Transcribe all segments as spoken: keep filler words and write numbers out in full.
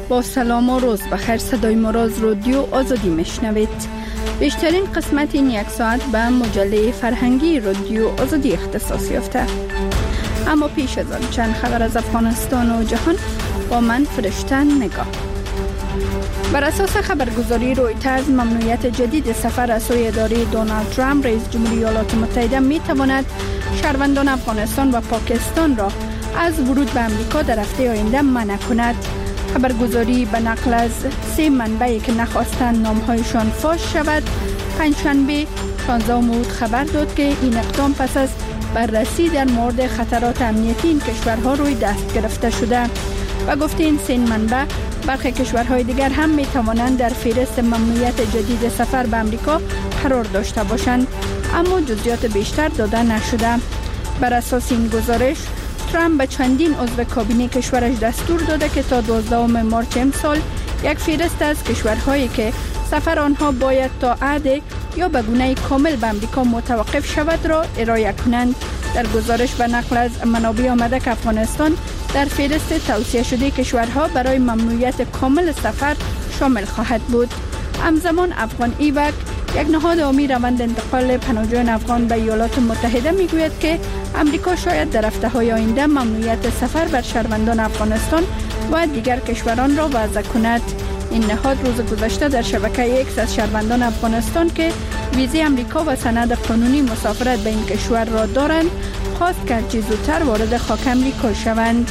با سلام و روز بخیر، صدای مراز رادیو آزادی میشنوید. بیشترین قسمت این یک ساعت به مجله فرهنگی رادیو آزادی اختصاص یافته. اما پیش از آن چند خبر از افغانستان و جهان با من فرشته نگاه. بر اساس خبرگزاری رویترز، ممنوعیت جدید سفر از سوی اداره دونالد ترامپ رئیس جمهوری ایالات متحده می تواند شهروندان افغانستان و پاکستان را از ورود به امریکا در هفته آینده منع کند. خبرگزاری به نقل از سه منبعی که نخواستند نامهایشان فاش شود، پنجشنبه شانزده مرداد خبر داد که این اقدام پس از بررسی در مورد خطرات امنیتی این کشورها روی دست گرفته شده و گفته این سه منبع برخی کشورهای دیگر هم می توانند در فهرست ممنوعیت جدید سفر به امریکا قرار داشته باشند، اما جزئیات بیشتر داده نشده. بر اساس این گزارش، ترامپ به چندین عضو کابینه کشورش دستور داده که تا دوازدهم مارس امسال یک فهرست از کشورهایی که سفر آنها باید تا عهد یا به گونه کامل به امریکا متوقف شود را ارائه کنند. در گزارش به نقل از منابع آمده که افغانستان در فهرست توصیه شده کشورها برای ممنوعیت کامل سفر شامل خواهد بود. همزمان افغان ایوک، یک نهاد عامی روند انتقال پناهجویان افغان به ایالات متحده میگوید که امریکا شاید در هفته‌های آینده ممنوعیت سفر بر شهروندان افغانستان و دیگر کشوران را وضع کند. این نهاد روز گذشته در شبکه ایکس از شهروندان افغانستان که ویزای امریکا و سند قانونی مسافرت به این کشور را دارند خواست که هرچه زودتر وارد خاک امریکا شوند.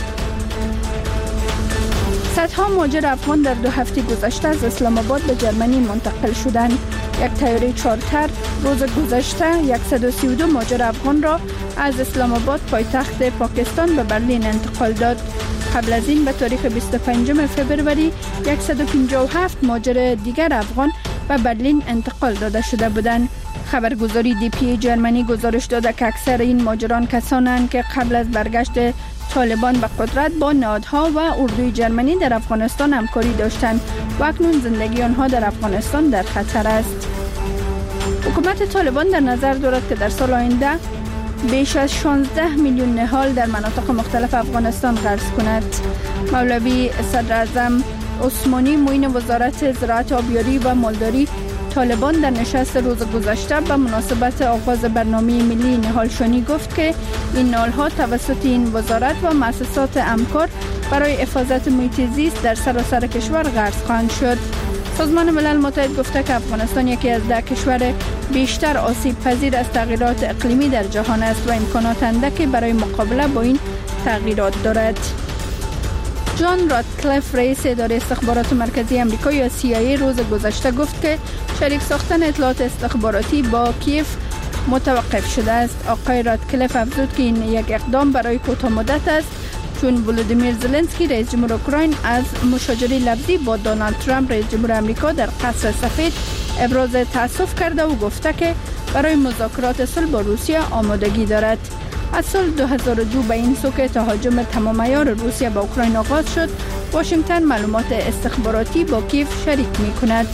صدها مهاجر افغان در دو هفته گذشته از اسلام آباد به جرمنی منتقل شدند. یک طیاره چارتر روز گذشته صد و سی و دو مهاجر افغان را از اسلام آباد پایتخت پاکستان به برلین انتقال داد. قبل از این به تاریخ بیست و پنجم فوریه صد و پنجاه و هفت مهاجر دیگر افغان به برلین انتقال داده شده بودند. خبرگزاری دی پی جرمنی گزارش داده که اکثر این مهاجران کسانند که قبل از برگشت طالبان به قدرت با نهادها و اردوی جرمنی در افغانستان همکاری داشتند و اکنون زندگی آنها در افغانستان در خطر است. حکومت طالبان در نظر دارد که در سال آینده بیش از شانزده میلیون نهال در مناطق مختلف افغانستان غرس کند. مولوی صدر اعظم عثمانی معین وزارت زراعت، آبیاری و مالداری طالبان در نشست روز گذشته به مناسبت آغاز برنامه ملی نهالشانی گفت که این نهال‌ها توسط این وزارت و مؤسسات همکار برای حفاظت محیط زیست در سراسر کشور غرس خواهند شد. سازمان ملل متحد گفته که افغانستان یکی از ده کشور بیشتر آسیب پذیر از تغییرات اقلیمی در جهان است و امکانات اندکی برای مقابله با این تغییرات دارد. جان راتکلیف رئیس اداره استخبارات مرکزی آمریکا یا سی آی ای روز گذشته گفت که شریک ساختن اطلاعات استخباراتی با کیف متوقف شده است. آقای راتکلیف افزود که این یک اقدام برای کوتاه مدت است، چون ولودیمیر زلنسکی رئیس جمهور اوکراین از مشاجره لفظی با دونالد ترامپ رئیس جمهور آمریکا در قصر سفید ابراز تأسف کرده و گفته که برای مذاکرات صلح با روسیه آمادگی دارد. از سال دو هزار و دو به این سو که تهاجم تمام عیار روسیه به اوکراین آغاز شد، واشنگتن معلومات استخباراتی با کیف شریک می کند.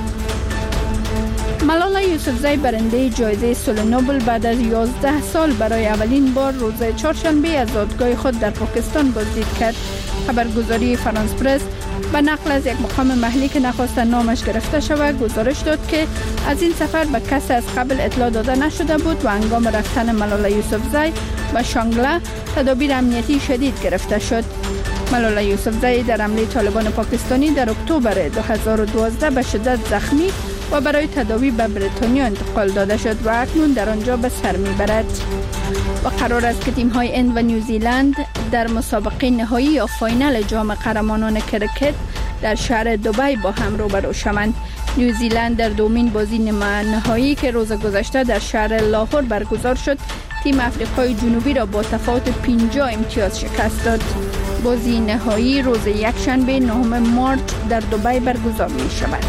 ملالا یوسفزئی برنده جایزه صلح نوبل بعد از یازده سال برای اولین بار روز چهارشنبه از زادگاه خود در پاکستان بازدید کرد. خبرگزاری فرانس پرس به نقل از یک مقام محلی که نخواست نامش گرفته شود گزارش داد که از این سفر به کسی از قبل اطلاع داده نشده بود و هنگام رفتن ملالا یوسفزئی به شانگله تدابیر امنیتی شدید گرفته شد. ملالا یوسفزئی در حمله طالبان پاکستانی در اکتبر دو هزار و دوازده به شدت زخمی و برای تداوی به بریتانیا انتقال داده شد و اکنون در آنجا به سر میبرد. و قرار است که تیم‌های هند و نیوزیلند در مسابقه نهایی یا فاینال جام قهرمانان کرکت در شهر دبی با هم روبرو شوند. نیوزیلند در دومین بازی نهایی که روز گذشته در شهر لاهور برگزار شد، تیم افریقای جنوبی را با تفاوت پنجاه امتیاز شکست داد. بازی نهایی روز یکشنبه نهم مارس در دبی برگزار می شود.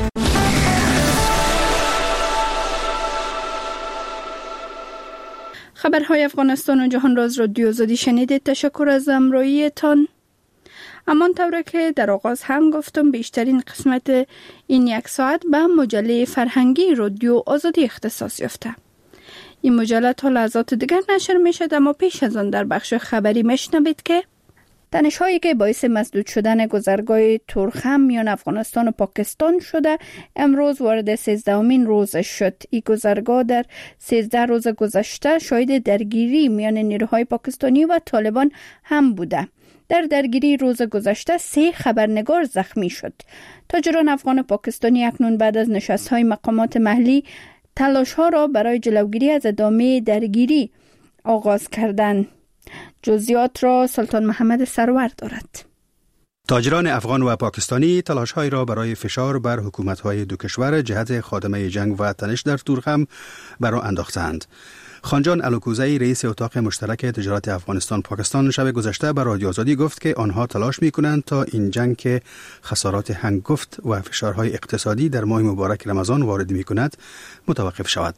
خبرهای افغانستان و جهان را از رادیو آزادی شنیدید. تشکر از همراهیتان. همان طوره که در آغاز هم گفتم، بیشترین قسمت این یک ساعت به مجله فرهنگی رادیو آزادی اختصاص یافته. این مجله تا لحظات دیگر نشر می شد، اما پیش از آن در بخش خبری میشنوید که تنش‌هایی که باعث مسدود شدن گذرگاه تورخم میان افغانستان و پاکستان شده امروز وارد سیزدهمین روزش شد. این گذرگاه در سیزده روز گذشته شاهد درگیری میان نیروهای پاکستانی و طالبان هم بوده. در درگیری روز گذشته سه خبرنگار زخمی شد. تاجران افغان و پاکستانی اکنون بعد از نشست‌های مقامات محلی تلاش‌ها را برای جلوگیری از ادامه درگیری آغاز کردند. جزئیات را سلطان محمد سرور دارد. تاجران افغان و پاکستانی تلاش‌های را برای فشار بر حکومت‌های دو کشور جهت خاتمه جنگ و تنش در تورخم برآ انداختند. خانجان الوکوزی رئیس اتاق مشترک تجارت افغانستان پاکستان شب گذشته به رادیو آزادی گفت که آنها تلاش می‌کنند تا این جنگ که خسارات هنگفت و فشارهای اقتصادی در ماه مبارک رمضان وارد می‌کند متوقف شود.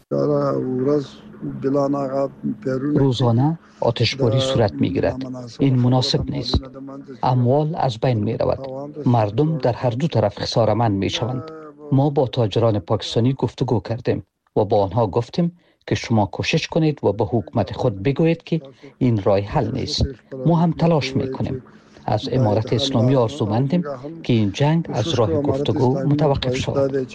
روزانه آتشباری صورت می‌گیرد. این مناسب نیست. اموال از بین می‌رود. مردم در هر دو طرف خساره‌مند می‌شوند. ما با تاجران پاکستانی گفتگو کردیم و با آنها گفتیم که شما کوشش کنید و به حکومت خود بگویید که این راه حل نیست. ما هم تلاش میکنیم. از امارت اسلامی آرزومندیم که این جنگ از راه گفتگو متوقف شود.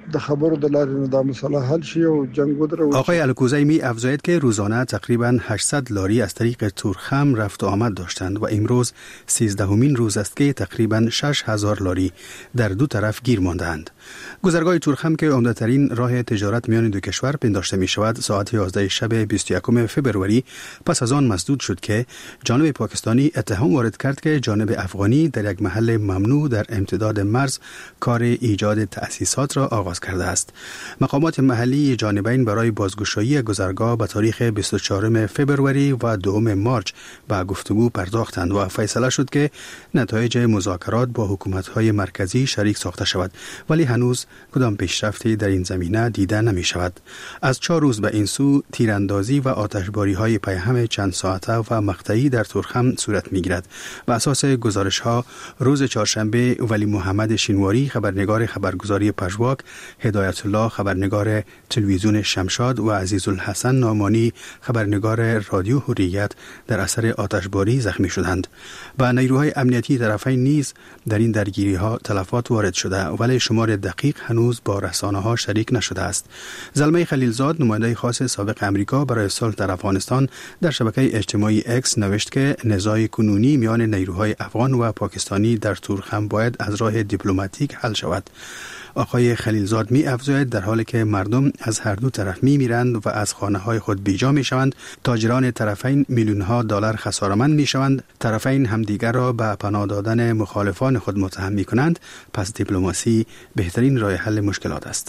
آقای الکوزی می افزاید که روزانه تقریباً هشتصد لاری از طریق تورخم رفت و آمد داشتند و امروز سیزدهمین روز است که تقریباً شش هزار لاری در دو طرف گیر ماندند. گذرگاه تورخم که عمده‌ترین راه تجارت میان دو کشور پنداشته می شود ساعت یازده شب بیست و یکم فوریه پس از آن مسدود شد که جانب پاکستانی اتهام وارد کرد که جانب افغانی در یک محل ممنوع در امتداد مرز کار ایجاد تأسیسات را آغاز کرده است. مقامات محلی جانبین برای بازگشایی گذرگاه به تاریخ بیست و چهارم فوریه و دوم مارچ به گفتگو پرداختند و فیصله شد که نتایج مذاکرات با حکومت‌های مرکزی شریک ساخته شود، ولی هنوز کدام پیشرفتی در این زمینه دیده نمی شود. از چهار روز به این سو تیراندازی و آتشباری‌های پیهم چند ساعته و مقطعی در تورخم صورت می‌گیرد. و اساس گزارش‌ها روز چهارشنبه ولی محمد شینواری خبرنگار خبرگزاری پژواک، هدایت الله خبرنگار تلویزیون شمشاد و عزیزالحسن نامانی خبرنگار رادیو حریت در اثر آتشباری زخمی شدند. و نیروهای امنیتی طرفین نیز در این درگیری‌ها تلفات وارد شده، ولی شمار دقیق هنوز با رسانه‌ها شریک نشده است. زلمه خلیلزاد نماینده خاص سابق امریکا برای صلح در افغانستان در شبکه اجتماعی اکس نوشت که نزاع کنونی میان نیروهای افغان و پاکستانی در تورخم باید از راه دیپلماتیک حل شود. آقای خلیلزاد می افزاید در حالی که مردم از هر دو طرف می میرند و از خانه های خود بیجا می شوند، تاجران طرفین میلیون ها دلار خسارمند می شوند، طرفین همدیگر را به پناه دادن مخالفان خود متهم می کنند، پس دیپلماسی بهترین راه حل مشکلات است.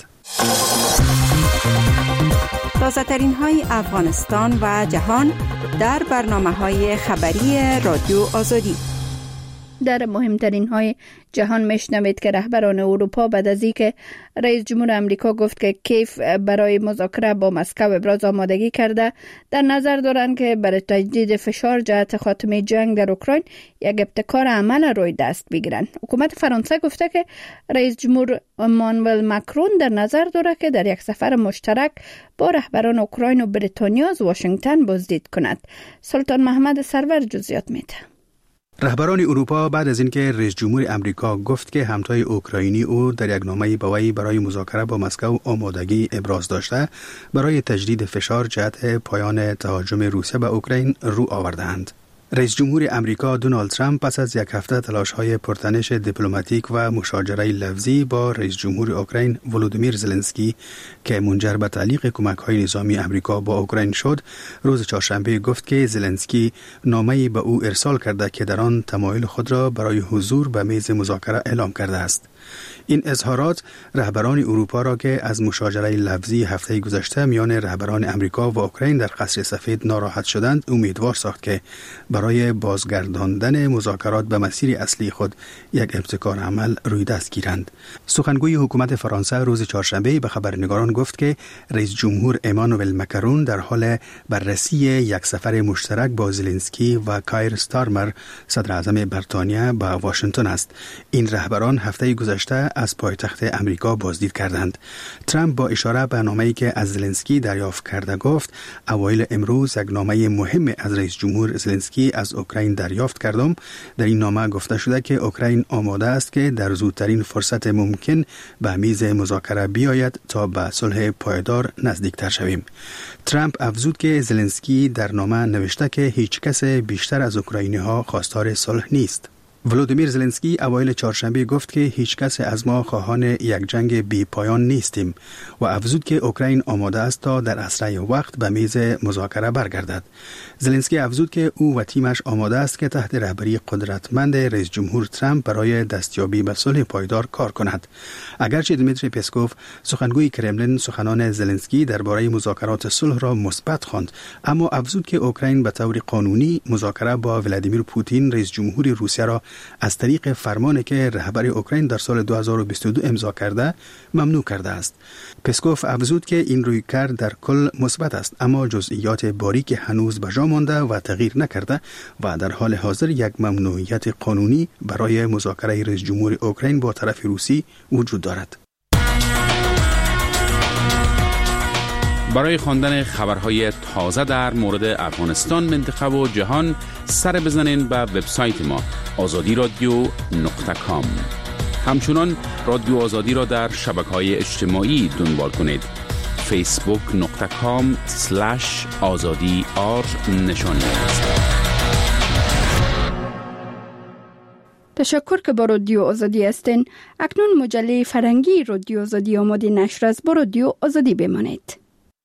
تازه ترین های افغانستان و جهان در برنامه های خبری رادیو آزادی. در مهمترین های جهان میشنوید که رهبران اروپا بعد از اینکه رئیس جمهور امریکا گفت که کیف برای مذاکره با مسکو ابراز آمادگی کرده، در نظر دارند که برای تجدید فشار جهت خاتمه جنگ در اوکراین یک ابتکار عمل روی دست بگیرند. حکومت فرانسه گفته که رئیس جمهور امانوئل ماکرون در نظر دارد که در یک سفر مشترک با رهبران اوکراین و بریتانیا از واشنگتن بازدید کند. سلطان محمد سرور جزئیات میده. رهبران اروپا بعد از اینکه رئیس جمهور امریکا گفت که همتای اوکراینی او در یک نامه به وی برای مذاکره با مسکو آمادگی ابراز داشته، برای تجدید فشار جهت پایان تهاجم روسیه به اوکراین رو آوردند. رئیس جمهور امریکا دونالد ترامپ پس از یک هفته تلاش‌های پرتنش دیپلماتیک و مشاجره لفظی با رئیس جمهور اوکراین ولودیمیر زلنسکی که منجر به تعلیق کمک‌های نظامی امریکا با اوکراین شد، روز چهارشنبه گفت که زلنسکی نامه‌ای به او ارسال کرده که در آن تمایل خود را برای حضور به میز مذاکره اعلام کرده است. این اظهارات رهبران اروپا را که از مشاجره لفظی هفته گذشته میان رهبران امریکا و اوکراین در قصر سفید ناراحت شدند امیدوار ساخت که برای بازگرداندن مذاکرات به مسیر اصلی خود یک ابتکار عمل روی دست گیرند. سخنگوی حکومت فرانسه روز چهارشنبه به خبرنگاران گفت که رئیس جمهور امانوئل ماکرون در حال بررسی یک سفر مشترک با زلنسکی و کایر استارمر صدر اعظم بریتانیا به واشنگتن است. این رهبران هفته گذشته گذشته از پایتخت امریکا بازدید کردند. ترامپ با اشاره به نامه‌ای که از زلنسکی دریافت کرده گفت اوایل امروز یک نامه مهم از رئیس جمهور زلنسکی از اوکراین دریافت کردم. در این نامه گفته شده که اوکراین آماده است که در زودترین فرصت ممکن به میز مذاکره بیاید تا به صلح پایدار نزدیکتر شویم. ترامپ افزود که زلنسکی در نامه نوشته که هیچ کس بیشتر از اوکراینی ها خواستار صلح نیست. ولودیمیر زلنسکی اوایل چهارشنبه گفت که هیچ کس از ما خواهان یک جنگ بی پایان نیستیم و افزود که اوکراین آماده است تا در اسرع وقت به میز مذاکره برگردد. زلنسکی افزود که او و تیمش آماده است که تحت رهبری قدرتمند رئیس جمهور ترامپ برای دستیابی به صلح پایدار کار کند. اگرچه دمیتری پسکوف سخنگوی کرملین سخنان زلنسکی درباره مذاکرات صلح را مثبت خواند، اما افزود که اوکراین به طور قانونی مذاکره با ولادیمیر پوتین رئیس جمهور روسیه را از طریق فرمانی که رهبر اوکراین در سال دو هزار و بیست و دو امضا کرده ممنوع کرده است. پسکوف افزود که این رویکرد در کل مثبت است، اما جزئیات باریک هنوز به جا مانده و تغییر نکرده و در حال حاضر یک ممنوعیت قانونی برای مذاکره رئیس جمهور اوکراین با طرف روسی وجود دارد. برای خواندن خبرهای تازه در مورد افغانستان، منطقه و جهان سر بزنین به وبسایت ما آزادی رادیو نقطه کام. همچنان رادیو آزادی را در شبکه‌های اجتماعی دنبال کنید. فیسبوک نقطه کام سلش آزادی آر نشانی است. تشکر که با رادیو آزادی هستین. اکنون مجله فرهنگی رادیو آزادی آماده نشر است. با رادیو آزادی بمانید.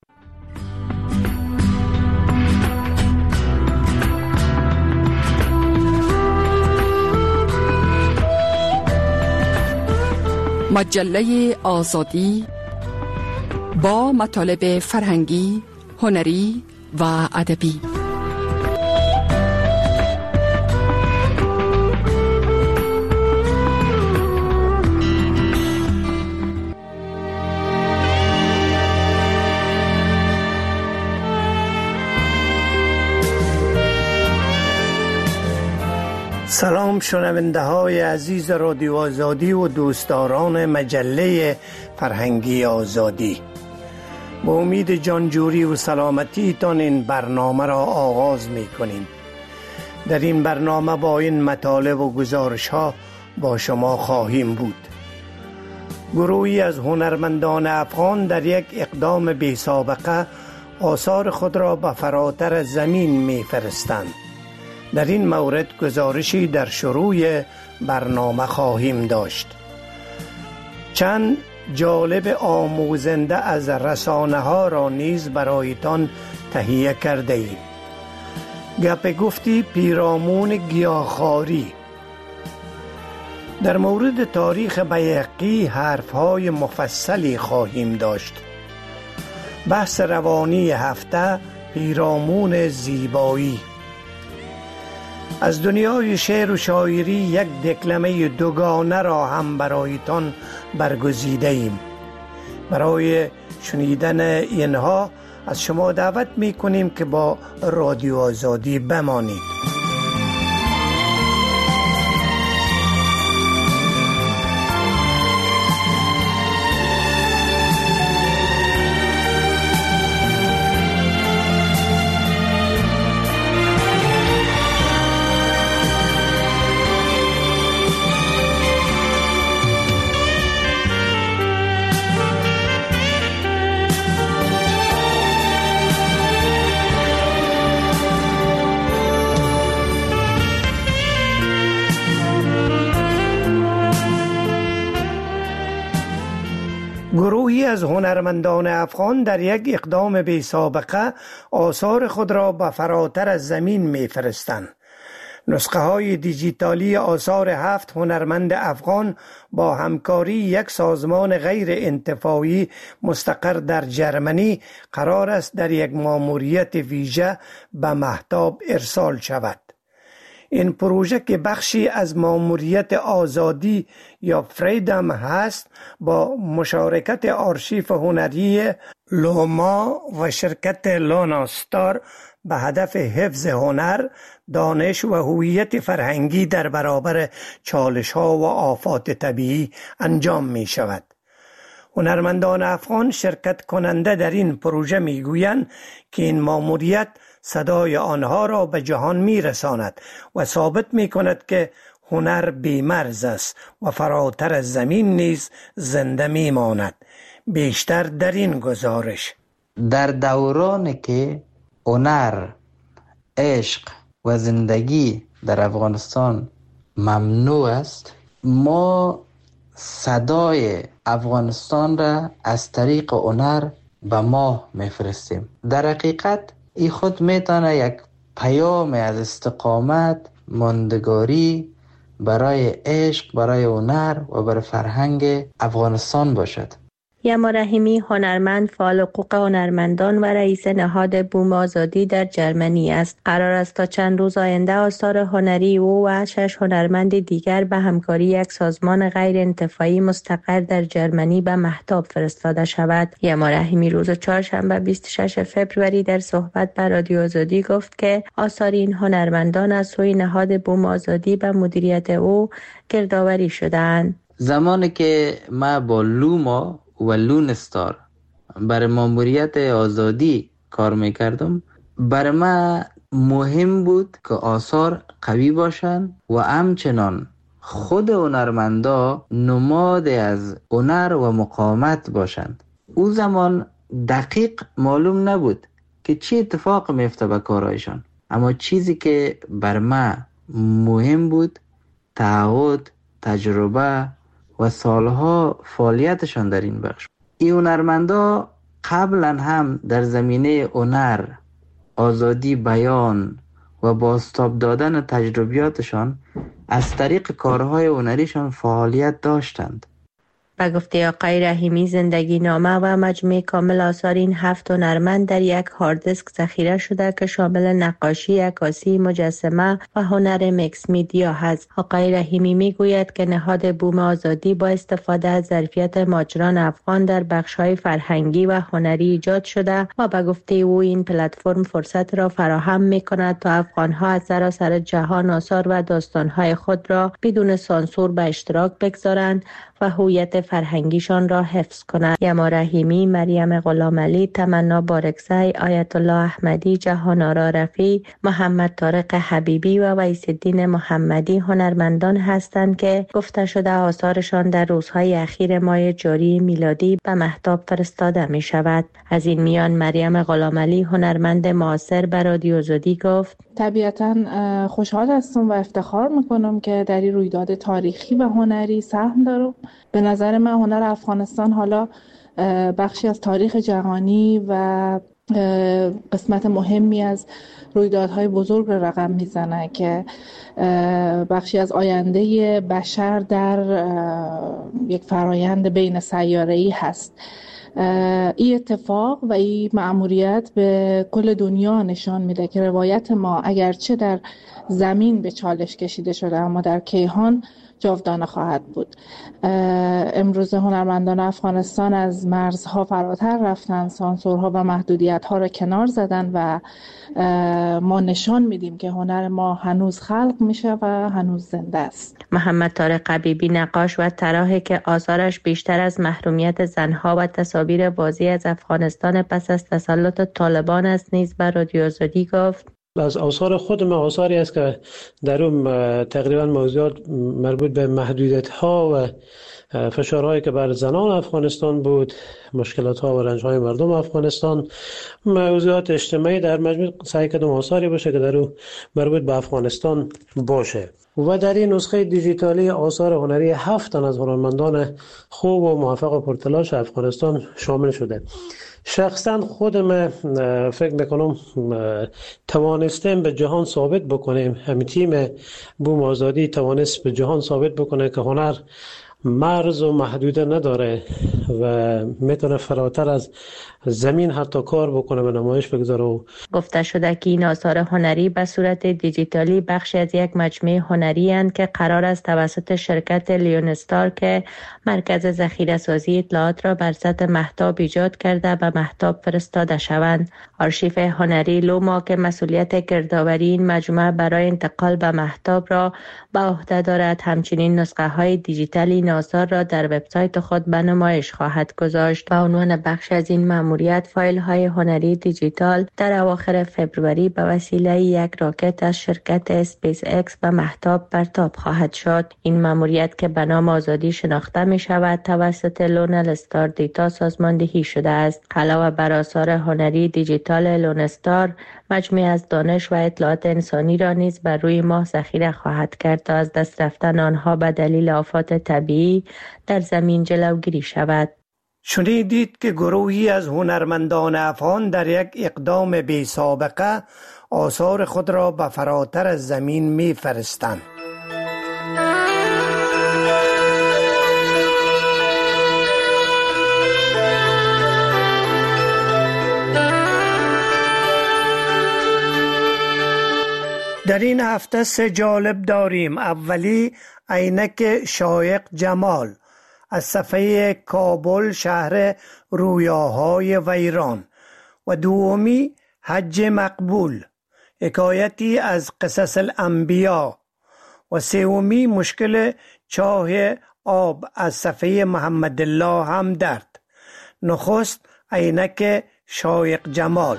مجله آزادی با مطالب فرهنگی، هنری و ادبی. سلام شنونده های عزیز رادیو آزادی و دوستداران مجله فرهنگی آزادی. با امید جانجوری و سلامتی تان این برنامه را آغاز می کنیم. در این برنامه با این مطالب و گزارش ها با شما خواهیم بود. گروهی از هنرمندان افغان در یک اقدام بی سابقه آثار خود را به فراتر از زمین می فرستند. در این مورد گزارشی در شروع برنامه خواهیم داشت. چند جالب آموزنده از رسانه ها را نیز برایتان تهیه کرده ایم. گپ گفتی پیرامون گیاهخواری. در مورد تاریخ بیهقی حرفهای مفصلی خواهیم داشت. بحث روانی هفته پیرامون زیبایی. از دنیای شعر و شاعری یک دکلمه دوگانه را هم برایتان برگزیده ایم. برای شنیدن اینها از شما دعوت می کنیم که با رادیو آزادی بمانید. گروهی از هنرمندان افغان در یک اقدام بی سابقه آثار خود را به فراتر از زمین می فرستند. نسخه های دیجیتالی آثار هفت هنرمند افغان با همکاری یک سازمان غیر انتفاعی مستقر در جرمنی قرار است در یک ماموریت ویژه به مهتاب ارسال شود. این پروژه که بخشی از ماموریت آزادی یا فریدم هست، با مشارکت آرشیف هنری لوما و شرکت لوناستار به هدف حفظ هنر، دانش و هویت فرهنگی در برابر چالش ها و آفات طبیعی انجام می شود. هنرمندان افغان شرکت کننده در این پروژه می گویند که این ماموریت صدای آنها را به جهان می رساند و ثابت می کند که هنر بی‌مرز است و فراتر از زمین نیز زنده می ماند. بیشتر در این گزارش. در دورانی که هنر، عشق و زندگی در افغانستان ممنوع است، ما صدای افغانستان را از طریق هنر به ماه میفرستیم. در حقیقت این خود میتونه یک پیام از استقامت، ماندگاری برای عشق، برای هنر و برای فرهنگ افغانستان باشد. یما رحیمی هنرمند، فعال حقوق هنرمندان و رئیس نهاد بوم آزادی در جرمنی است. قرار است تا چند روز آینده آثار هنری او و شش هنرمند دیگر به همکاری یک سازمان غیر انتفاعی مستقر در جرمنی به مهتاب فرستاده شود. یما رحیمی روز چهارشنبه بیست و ششم فوریه در صحبت با رادیو آزادی گفت که آثار این هنرمندان از سوی نهاد بوم آزادی به مدیریت او گردآوری شدند. زمانی که ما با لوما و لونستار برای ماموریت آزادی کار میکردم، برای ما مهم بود که آثار قوی باشند و همچنان خود هنرمندا نماد از هنر و مقاومت باشند. او زمان دقیق معلوم نبود که چی اتفاق میفته به کارهایشان، اما چیزی که بر ما مهم بود تعهد، تجربه و سالها فعالیتشان در این بخش. این هنرمندا قبلا هم در زمینه هنر، آزادی بیان و بازتاب دادن تجربیاتشان از طریق کارهای هنریشان فعالیت داشتند. به گفته آقای رحیمی، زندگی نامه و مجموعه کامل آثار این هفت هنرمند در یک هارد دیسک ذخیره شده که شامل نقاشی، عکاسی، مجسمه و هنر میکس میدیا هست. آقای رحیمی میگوید که نهاد بوم آزادی با استفاده از ظرفیت ماجران افغان در بخش‌های فرهنگی و هنری ایجاد شده و به گفته او این پلتفرم فرصت را فراهم می‌کند تا افغان‌ها از سراسر جهان آثار و داستان‌های خود را بدون سانسور به اشتراک بگذارند و هویت فرهنگیشان را حفظ کنند. یما رحیمی، مریم غلامعلی، تمنا بارکزی، آیت الله احمدی، جهان آرا رفیع، محمد طارق حبیبی و ویس الدین محمدی هنرمندان هستند که گفته شده آثارشان در روزهای اخیر ماه جاری میلادی به مهتاب فرستاده می شود. از این میان مریم غلامعلی هنرمند معاصر به رادیو آزادی گفت: طبیعتاً خوشحال هستم و افتخار میکنم که در این رویداد تاریخی و هنری سهم دارم. به نظر من هنر افغانستان حالا بخشی از تاریخ جهانی و قسمت مهمی از رویدادهای بزرگ را رقم میزنه که بخشی از آینده بشر در یک فرایند بین سیاره‌ای هست. این اتفاق و این مأموریت به کل دنیا نشان میده که روایت ما اگرچه در زمین به چالش کشیده شده اما در کیهان جاودانه خواهد بود. امروز هنرمندان افغانستان از مرزها فراتر رفتن، سانسورها و محدودیت‌ها را کنار زدن و ما نشان میدیم که هنر ما هنوز خلق میشه و هنوز زنده است. محمد طارق حبیبی، نقاش و طراحی که آثارش بیشتر از محرومیت زنها و تصاویر بازی از افغانستان پس از تسلط طالبان است، نیز به رادیو آزادی گفت: از آثار خود من آثاری است که در اون تقریبا موضوعات مربوط به محدودیت‌ها و فشارهایی که بر زنان افغانستان بود، مشکلات‌ها و رنج‌های مردم افغانستان، موضوعات اجتماعی در مجموع سعی کردم آثاری باشه که در اون مربوط به افغانستان باشه. و در این نسخه دیجیتالی آثار هنری هفت تن از هنرمندان خوب و موفق و پرتلاش افغانستان شامل شده. شخصا خودم فکر میکنم توانستیم به جهان ثابت بکنیم، همین تیم بوم آزادی توانست به جهان ثابت بکنه که هنر مرز و محدوده نداره و میتونه فراتر از زمین حتی کار بکنه به نمایش بگذاره. گفته شده که این آثار هنری به صورت دیجیتالی بخشی از یک مجموعه هنری اند که قرار است توسط شرکت لیونستار که مرکز ذخیره سازی اطلاعات را بر سطح مهتاب ایجاد کرده به مهتاب فرستاده شوند. آرشیف هنری لوما که مسئولیت گردآوری این مجموعه برای انتقال به مهتاب را به عهده دارد، همچنین نسخه های دیجیتال این آثار را در وبسایت خود به نمایش خواهد گذاشت. به عنوان بخش از این مأموریت فایل های هنری دیجیتال در اواخر فبروری به وسیله یک راکت از شرکت اسپیس اکس به مهتاب پرتاب خواهد شد. این مأموریت که به نام آزادی شناخته می شود توسط لونل استار دیتا سازماندهی شده است. علاوه بر آثار هنری دیجیتال، لونستار مجموعه از دانش و اطلاعات انسانی را نیز بر روی ماه ذخیره خواهد کرد تا از دست رفتن آنها به دلیل آفات طبیعی در زمین جلوگیری شود. شنیدید که گروهی از هنرمندان افغان در یک اقدام بی سابقه آثار خود را به فراتر از زمین می فرستند. در این هفته سه جالب داریم. اولی عینک شایق جمال از صفحه کابل شهر رویاهای ویران و دومی حج مقبول حکایتی از قصص الانبیا و سومی مشکل چاه آب از صفحه محمد الله همدرد. نخست عینک شایق جمال.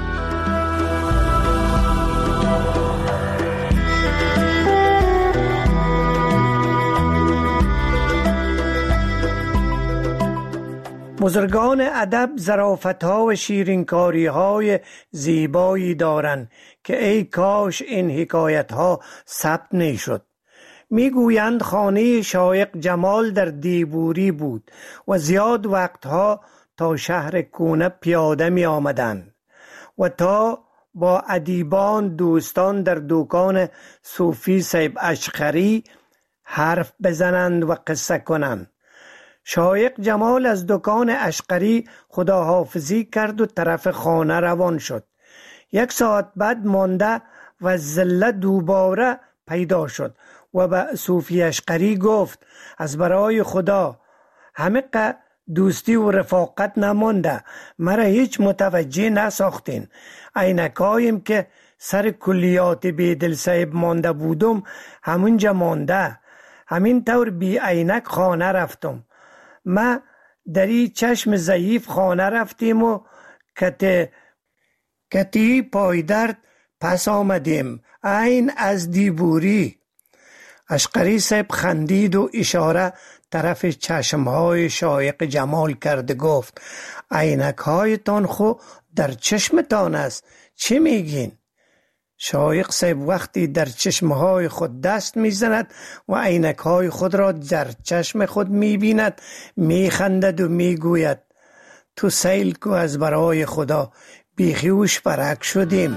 بزرگان ادب ظرافت‌ها و شیرینکاری‌های زیبایی دارند که ای کاش این حکایت‌ها ثبت نشد. میگویند خانه شایق جمال در دیبوری بود و زیاد وقتها تا شهر کونه پیاده می آمدند و تا با ادیبان دوستان در دکان صوفی صاحب اشقری حرف بزنند و قصه کنند. شایق جمال از دکان اشقری خداحافظی کرد و طرف خانه روان شد. یک ساعت بعد مانده و زله دوباره پیدا شد و به صوفی اشقری گفت از برای خدا همه دوستی و رفاقت نمانده، مرا هیچ متوجه نساختین. عینکایم که سر کلیات بیدل صاحب مانده بودم همونجا مانده، همین طور بی عینک خانه رفتم. ما در این چشم ضعیف خانه رفتیم و کتی کتی پایدرد پس آمدیم، عین از دیبوری. اشقری صاحب خندید و اشاره طرف چشمهای شایق جمال کرد، گفت عینک هایتان خو در چشمتان است، چی میگین؟ شایق صاحب وقتی در چشمهای خود دست میزند و عینک های خود را در چشم خود میبیند میخندد و میگوید تو سیل کو از برای خدا، بیخیوش برک شدیم.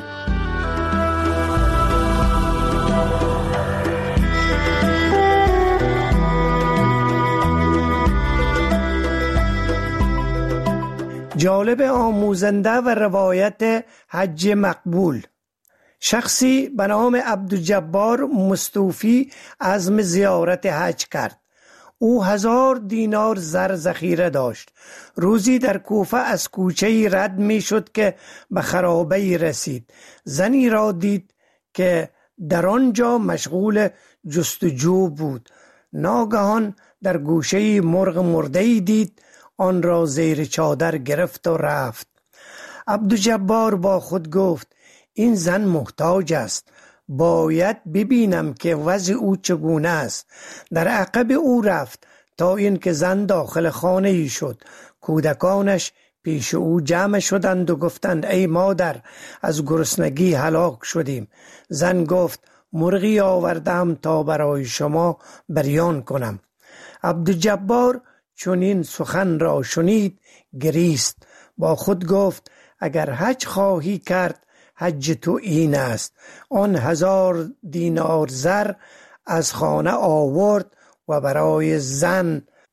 جالب آموزنده و روایت حج مقبول. شخصی به نام عبدالجبار مستوفی عزم زیارت حج کرد. او هزار دینار زر ذخیره داشت. روزی در کوفه از کوچه‌ای رد می شد که به خرابه‌ای رسید. زنی را دید که در آنجا مشغول جستجو بود. ناگهان در گوشه‌ای مرغ مرده‌ای دید، آن را زیر چادر گرفت و رفت. عبدالجبار با خود گفت این زن محتاج است، باید ببینم که وضع او چگونه است. در عقب او رفت تا اینکه زن داخل خانه ای شد. کودکانش پیش او جمع شدند و گفتند ای مادر، از گرسنگی هلاک شدیم. زن گفت مرغی آوردم تا برای شما بریان کنم. عبدالجبار چون این سخن را شنید گریست. با خود گفت اگر حج خواهی کرد حج تو این است. آن هزار دینار زر از خانه آورد و برای زن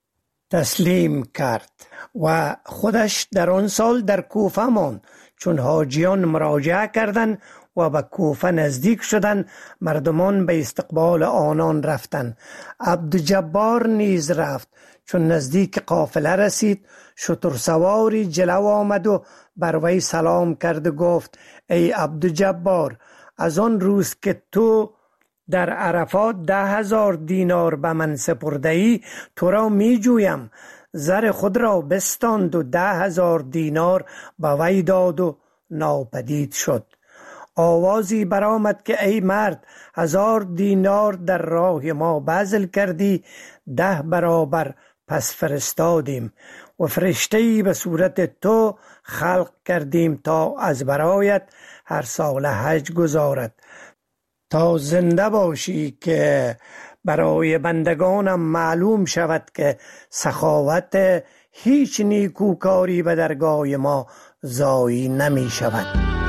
تسلیم کرد و خودش در آن سال در کوفه ماند. چون حاجیان مراجعه کردند و به کوفه نزدیک شدند، مردمان به استقبال آنان رفتند. عبدالجبار نیز رفت. چون نزدیک قافله رسید، شترسواری جلو آمد و بر وی سلام کرد و گفت: ای عبدالجبار، از آن روز که تو در عرفات ده هزار دینار به من سپرده ای، تو را می جویم. زر خود را بستاند و ده هزار دینار به وی داد و ناپدید شد. آوازی برآمد که ای مرد، هزار دینار در راه ما بذل کردی، ده برابر پس فرستادیم و فرشته‌ای به صورت تو خلق کردیم تا از برایت هر سال حج گزارد. تا زنده باشی که برای بندگانم معلوم شود که سخاوت هیچ نیکوکاری به درگاه ما ضایع نمی شود.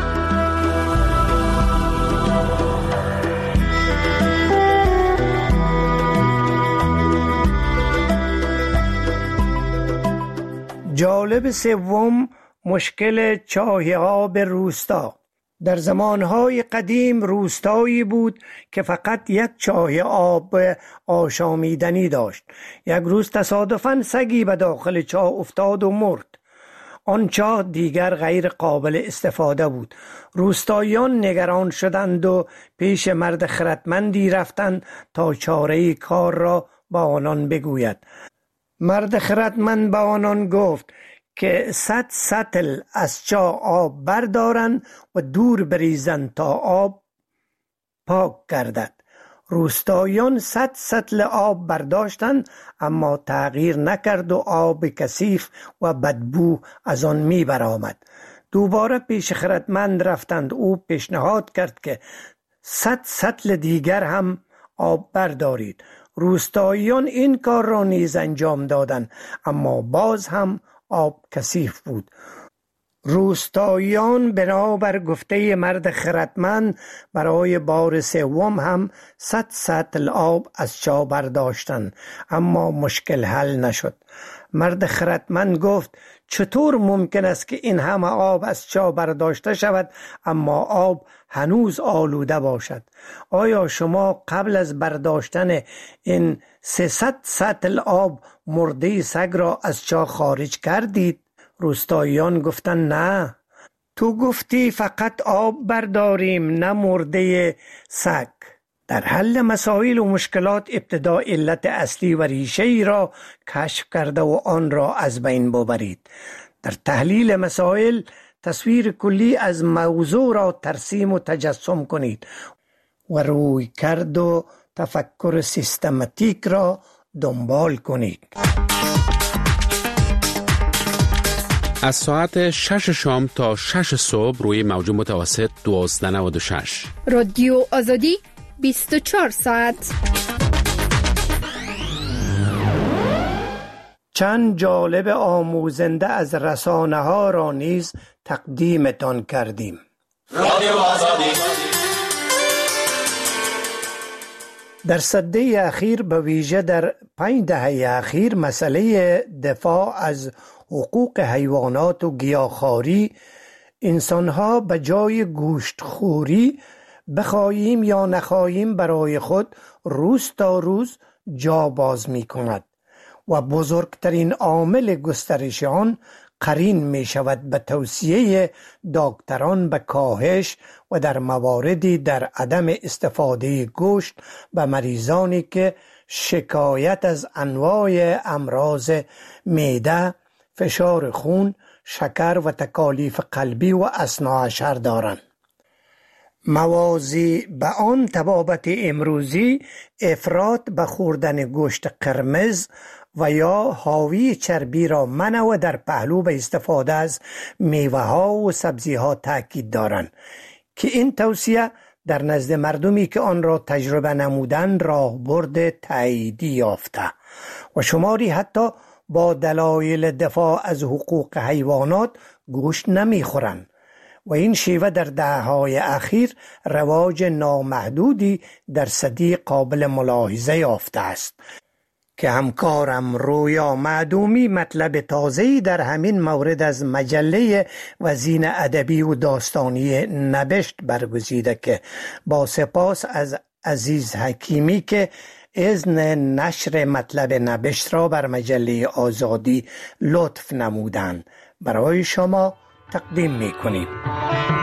جالب سوم، مشکل چاه آب روستا. در زمانهای قدیم روستایی بود که فقط یک چاه آب آشامیدنی داشت. یک روز تصادفاً سگی به داخل چاه افتاد و مرد. آن چاه دیگر غیر قابل استفاده بود. روستاییان نگران شدند و پیش مرد خردمندی رفتند تا چاره کار را با آنان بگوید. مرد خردمند به آنان گفت که صد سطل از چاه آب بردارند و دور بریزند تا آب پاک گردد. روستاییان صد سطل آب برداشتند، اما تغییر نکرد و آب کثیف و بدبو از آن می برآمد. دوباره پیش خردمند رفتند. او پیشنهاد کرد که صد سطل دیگر هم آب بردارید. روستاییان این کار را نیز انجام دادند، اما باز هم آب کثیف بود. روستاییان بنابر گفته مرد خردمند برای بار سوم هم صد سطل آب از چاه برداشتند، اما مشکل حل نشد. مرد خردمند گفت: چطور ممکن است که این همه آب از چاه برداشته شود اما آب هنوز آلوده باشد؟ آیا شما قبل از برداشتن این سیصد سطل آب مرده سگ را از چاه خارج کردید؟ روستاییان گفتند: نه، تو گفتی فقط آب برداریم، نه مرده سگ. در حل مسائل و مشکلات ابتدا علت اصلی و ریشه ای را کشف کرده و آن را از بین ببرید. در تحلیل مسائل تصویر کلی از موضوع را ترسیم و تجسم کنید و روی کرد و تفکر سیستماتیک را دنبال کنید. از ساعت شش شام تا شش صبح روی موج متوسط دوازده و نود و شش. رادیو آزادی بیست و چهار ساعت. چند جالب آموزنده از رسانه ها را نیز تقدیمتان کردیم. رادیو آزادی. در سده اخیر، به ویژه در پنج دهه اخیر، مسئله دفاع از حقوق حیوانات و گیاهخواری، انسانها به جای گوشت خوری بخواهیم یا نخواهیم برای خود روز تا روز جا باز می کند و بزرگترین عامل گسترش آن قرین می شود به توصیه دکتران به کاهش و در مواردی در عدم استفاده گوشت به مریضانی که شکایت از انواع امراض معده، فشار خون، شکر و تکالیف قلبی و اثناعشر دارند. موازی به آن طبابت امروزی، افراط به خوردن گوشت قرمز و یا حاوی چربی را منع و در پهلو به استفاده از میوه ها و سبزی ها تاکید دارند که این توصیه در نزد مردمی که آن را تجربه نمودند راهبرد تاییدی یافته و شماری حتی با دلایل دفاع از حقوق حیوانات گوشت نمیخورند و این شیوه در دهه‌های اخیر رواج نامحدودی در سدی قابل ملاحظه یافته است که همکارم رویا معدومی مطلب تازه‌ای در همین مورد از مجله وزین ادبی و داستانی نبشت برگزیده که با سپاس از عزیز حکیمی که اذن نشر مطلب نبشت را بر مجله آزادی لطف نمودند برای شما تقدیم می کنیم.